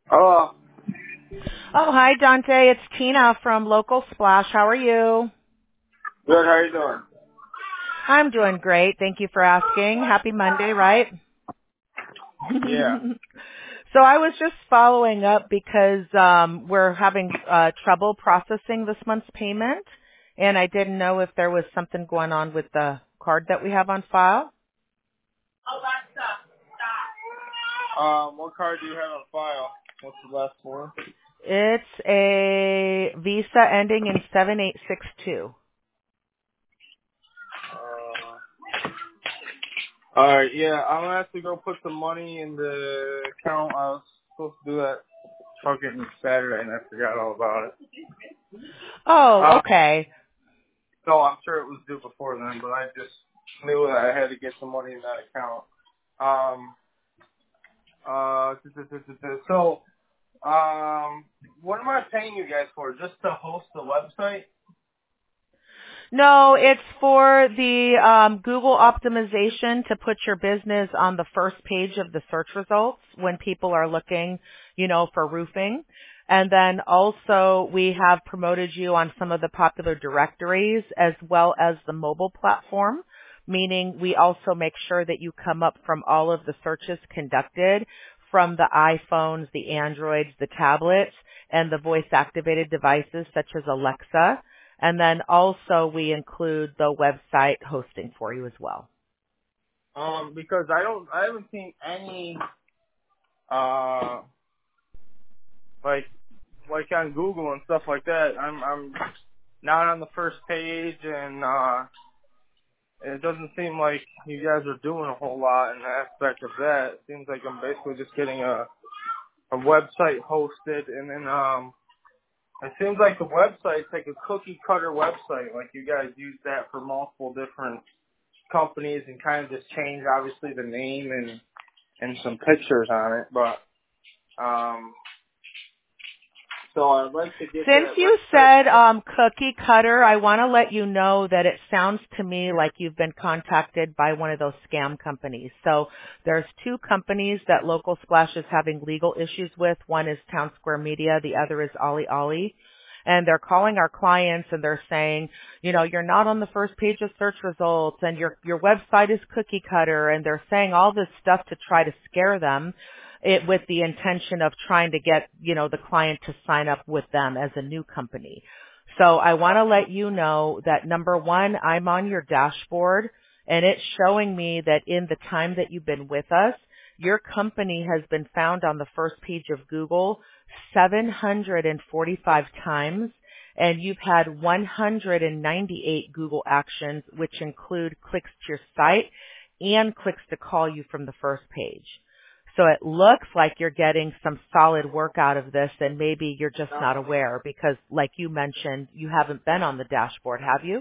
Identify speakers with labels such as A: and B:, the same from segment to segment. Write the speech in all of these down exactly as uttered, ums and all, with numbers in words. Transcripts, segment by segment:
A: Oh,
B: Oh, hi, Dante. It's Tina from Local Splash. How are you?
A: good. How you doing?
B: I'm doing great. Thank you for asking. Happy Monday, right?
A: Yeah.
B: So I was just following up because um, we're having uh, trouble processing this month's payment, and I didn't know if there was something going on with the card that we have on file.
A: Um, what card do you have on file? What's the last four?
B: It's a Visa ending in seven eight six two.
A: Uh, all right. Yeah, I'm gonna have to go put some money in the account. I was supposed to do that fucking Saturday, and I forgot all about it.
B: Oh,
A: Uh,
B: okay.
A: so I'm sure it was due before then, but I just knew that I had to get some money in that account. Um. Uh. So. Um. What am I paying you guys for? Just to host the website?
B: No, it's for the um, Google optimization to put your business on the first page of the search results when people are looking, you know, for roofing. And then also we have promoted you on some of the popular directories as well as the mobile platform, meaning we also make sure that you come up from all of the searches conducted from the iPhones, the Androids, the tablets, and the voice activated devices such as Alexa. And then also we include the website hosting for you as well.
A: Um. Because I don't. I haven't seen any. Uh. Like. Like on Google and stuff like that. I'm. I'm not on the first page, and uh, it doesn't seem like you guys are doing a whole lot in the aspect of that. It seems like I'm basically just getting a a website hosted, and then um, it seems like the website's like a cookie cutter website. Like you guys use that for multiple different companies, and kind of just change obviously the name and and some pictures on it. But um, so I'd like to get
B: Since
A: that
B: you
A: website.
B: said um, cookie cutter, I want to let you know that it sounds to me like you've been contacted by one of those scam companies. So there's two companies that Local Splash is having legal issues with. One is Town Square Media. The other is Ollie Ollie. And they're calling our clients and they're saying, you know, you're not on the first page of search results and your, your website is cookie cutter. And they're saying all this stuff to try to scare them, it with the intention of trying to get, you know, the client to sign up with them as a new company. So I want to let you know that number one, I'm on your dashboard and it's showing me that in the time that you've been with us, your company has been found on the first page of Google seven hundred forty-five times, and you've had one hundred ninety-eight Google actions, which include clicks to your site and clicks to call you from the first page. So it looks like you're getting some solid work out of this, and maybe you're just not aware because, like you mentioned, you haven't been on the dashboard, have you?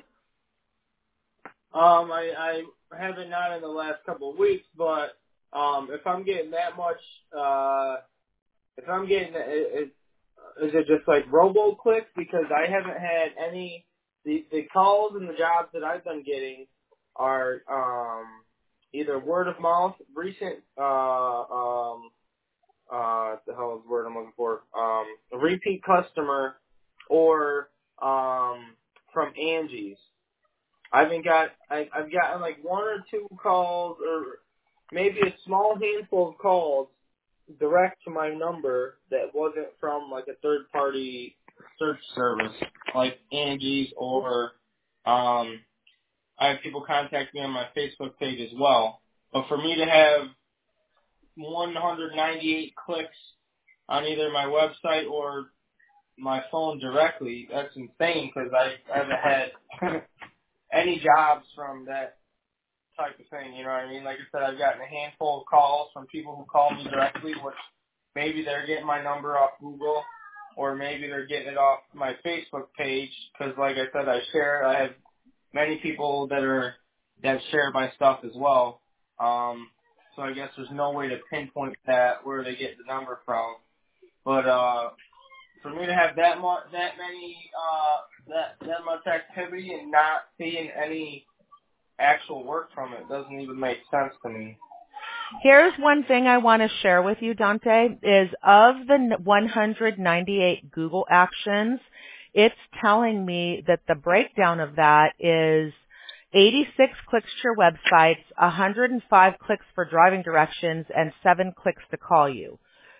A: Um, I, I haven't not in the last couple of weeks, but um, if I'm getting that much, uh, if I'm getting, is, is it just like robo clicks? Because I haven't had any, the, the calls and the jobs that I've been getting are um, either word of mouth, recent, uh, um, uh, what the hell is the word I'm looking for? Um, a repeat customer or um, from Angie's. I haven't got, I, I've gotten like one or two calls or maybe a small handful of calls direct to my number that wasn't from like a third party search service like Angie's or um, I have people contact me on my Facebook page as well. But for me to have one hundred ninety-eight clicks on either my website or my phone directly, that's insane because I haven't had any jobs from that type of thing, you know what I mean? Like I said, I've gotten a handful of calls from people who call me directly, which maybe they're getting my number off Google, or maybe they're getting it off my Facebook page, because like I said, I share, I have many people that are, that share my stuff as well. Um, so I guess there's no way to pinpoint that, where they get the number from. But, uh, for me to have that much, that many, uh, that, that much activity and not seeing any actual work from it doesn't even make sense to me.
B: Here's one thing I want to share with you, Dante, is of the one hundred ninety-eight Google actions, it's telling me that the breakdown of that is eighty-six clicks to your websites, one hundred five clicks for driving directions, and seven clicks to call you.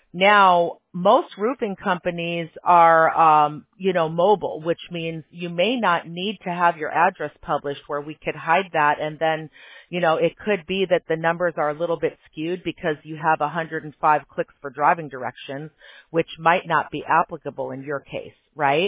B: Now, most roofing companies are, um, you know, mobile, which means you may not need to have your address published where we could hide that. And then, you know, it could be that the numbers are a little bit skewed because you have one hundred five clicks for driving directions, which might not be applicable in your case, right?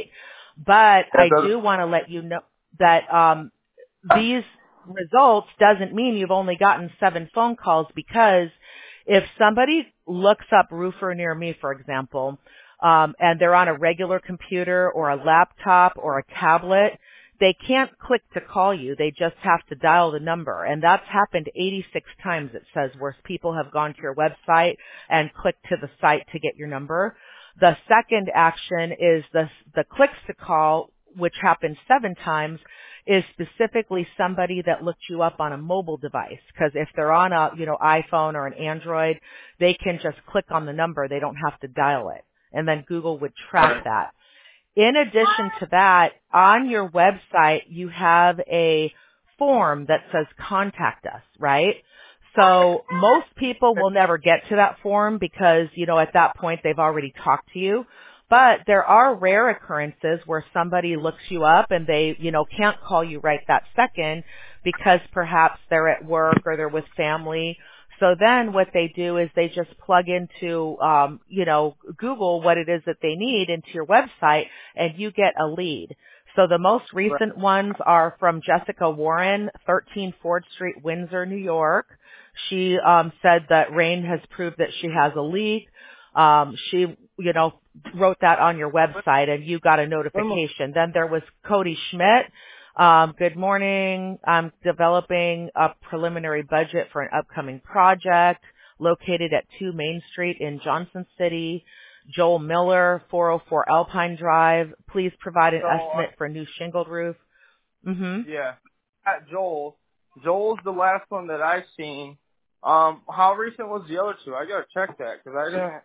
B: But
A: That
B: I
A: does.
B: do want to let you know that, um, these results doesn't mean you've only gotten seven phone calls, because if somebody looks up roofer near me, for example, um, and they're on a regular computer or a laptop or a tablet, they can't click to call you. They just have to dial the number. And that's happened eighty-six times, it says, where people have gone to your website and clicked to the site to get your number. The second action is the, the clicks to call, which happened seven times, is specifically somebody that looked you up on a mobile device. Because if they're on a, you know, iPhone or an Android, they can just click on the number. They don't have to dial it. And then Google would track that. In addition to that, on your website, you have a form that says contact us, right? So most people will never get to that form because, you know, at that point they've already talked to you. But there are rare occurrences where somebody looks you up and they, you know, can't call you right that second because perhaps they're at work or they're with family. So then what they do is they just plug into, um, you know, Google what it is that they need into your website, and you get a lead. So the most recent ones are from Jessica Warren, thirteen Ford Street, Windsor, New York. She um, said that rain has proved that she has a leak. Um, she, you know, wrote that on your website and you got a notification. Then there was Cody Schmidt. Um, good morning. I'm developing a preliminary budget for an upcoming project located at two Main Street in Johnson City. Joel Miller, four oh four Alpine Drive. Please provide an
A: So,
B: estimate for a new shingled roof. Mm-hmm.
A: yeah. At Joel. Joel's the last one that I've seen. Um, how recent was the other two? I gotta check that because I didn't.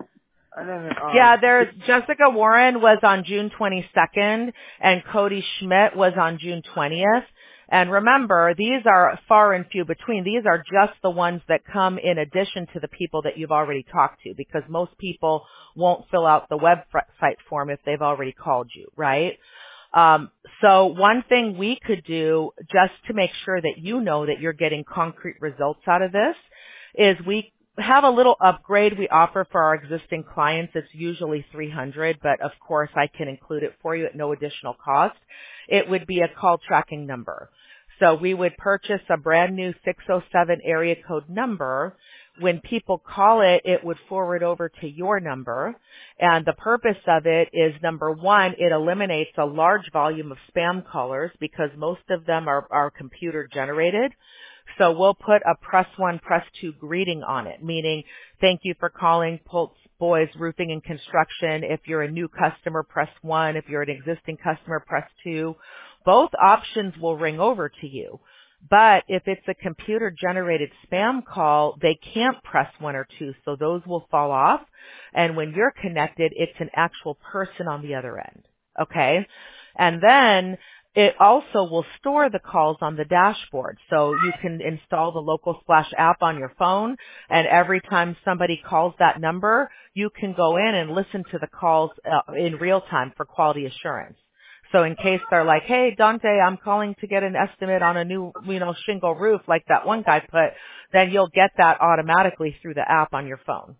A: I didn't.
B: Yeah,
A: Um.
B: there's Jessica Warren was on June twenty-second and Cody Schmidt was on June twentieth. And remember, these are far and few between. These are just the ones that come in addition to the people that you've already talked to, because most people won't fill out the website form if they've already called you, right? Um, so one thing we could do just to make sure that you know that you're getting concrete results out of this is we have a little upgrade we offer for our existing clients. It's usually three hundred dollars, but of course I can include it for you at no additional cost. It would be a call tracking number. So we would purchase a brand new six oh seven area code number. When people call it, it would forward over to your number. And the purpose of it is, number one, it eliminates a large volume of spam callers because most of them are, are computer generated. So we'll put a press one, press two greeting on it, meaning thank you for calling Pulse Boys Roofing and Construction. If you're a new customer, press one. If you're an existing customer, press two. Both options will ring over to you. But if it's a computer-generated spam call, they can't press one or two, so those will fall off. And when you're connected, it's an actual person on the other end. Okay? And then it also will store the calls on the dashboard. So you can install the Local Splash app on your phone, and every time somebody calls that number, you can go in and listen to the calls uh, in real time for quality assurance. So in case they're like, hey, Dante, I'm calling to get an estimate on a new, you know, shingle roof like that one guy put, then you'll get that automatically through the app on your phone.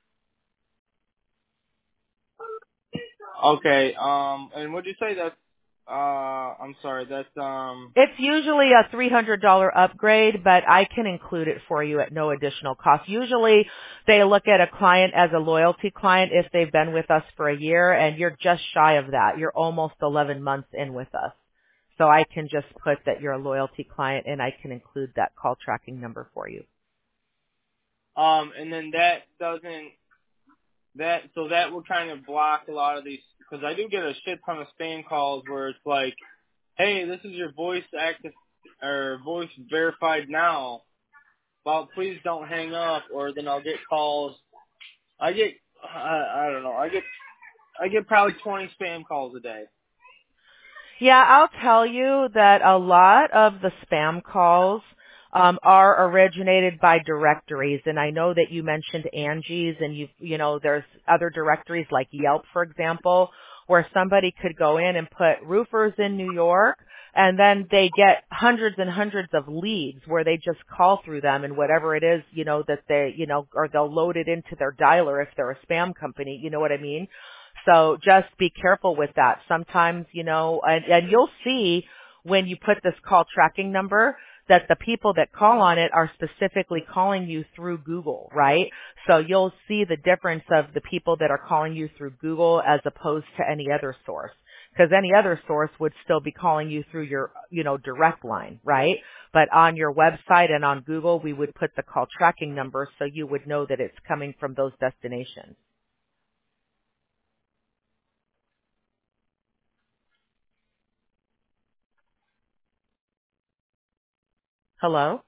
A: Okay. Um. And would you say that's? Uh. I'm sorry. That's um.
B: It's usually a three hundred dollars upgrade, but I can include it for you at no additional cost. Usually they look at a client as a loyalty client if they've been with us for a year, and you're just shy of that. You're almost eleven months in with us. So I can just put that you're a loyalty client, and I can include that call tracking number for you.
A: Um. And then that doesn't. That so that will kind of block a lot of these, because I do get a shit ton of spam calls where it's like, hey, this is your voice active or voice verified now, about please don't hang up, or then I'll get calls. I get, I, I don't know, I get, I get probably twenty spam calls a day.
B: Yeah, I'll tell you that a lot of the spam calls um, are originated by directories, and I know that you mentioned Angie's, and you you know there's other directories like Yelp, for example, where somebody could go in and put roofers in New York, and then they get hundreds and hundreds of leads where they just call through them, and whatever it is, you know, that they, you know, or they'll load it into their dialer if they're a spam company, you know what I mean? So just be careful with that. Sometimes, you know, and, and you'll see when you put this call tracking number that the people that call on it are specifically calling you through Google, right? So you'll see the difference of the people that are calling you through Google as opposed to any other source. Because any other source would still be calling you through your, you know, direct line, right? But on your website and on Google, we would put the call tracking number so you would know that it's coming from those destinations. Hello?